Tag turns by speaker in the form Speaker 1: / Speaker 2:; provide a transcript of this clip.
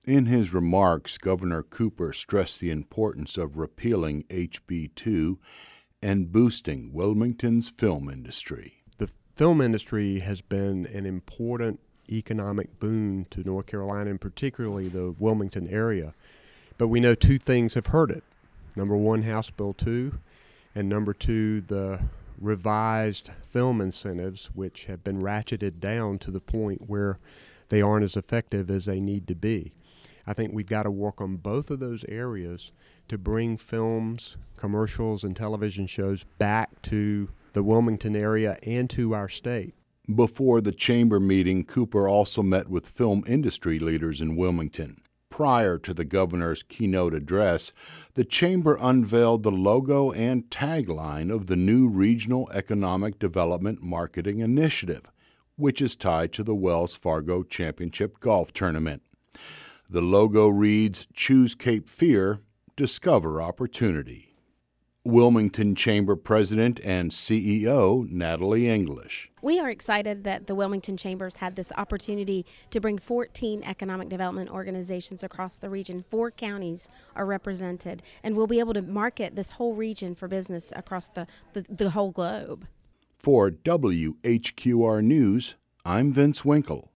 Speaker 1: In his remarks, Governor Cooper stressed the importance of repealing HB 2 and boosting Wilmington's film industry.
Speaker 2: The film industry has been an important economic boon to North Carolina, and particularly the Wilmington area. But we know two things have hurt it. Number one, House Bill 2, and number two, the revised film incentives, which have been ratcheted down to the point where they aren't as effective as they need to be. I think we've got to work on both of those areas to bring films, commercials, and television shows back to the Wilmington area and to our state.
Speaker 1: Before the chamber meeting, Cooper also met with film industry leaders in Wilmington. Prior to the governor's keynote address, the chamber unveiled the logo and tagline of the new Regional Economic Development Marketing Initiative, which is tied to the Wells Fargo Championship Golf Tournament. The logo reads, "Choose Cape Fear, Discover Opportunity." Wilmington Chamber President and CEO Natalie English.
Speaker 3: We are excited that the Wilmington Chambers had this opportunity to bring 14 economic development organizations across the region. 4 counties are represented, and we'll be able to market this whole region for business across the whole globe.
Speaker 1: For WHQR News, I'm Vince Winkle.